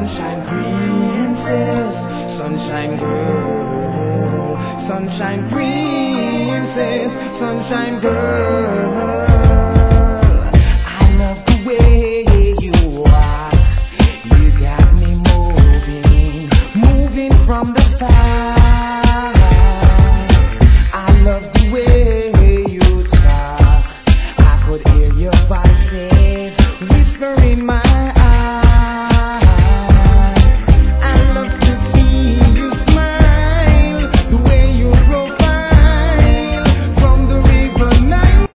Sunshine princess, sunshine girl, sunshine princess, sunshine girl. I love the way you are. You got me moving from the side. I love the way you talk. I could hear your voices whisper in my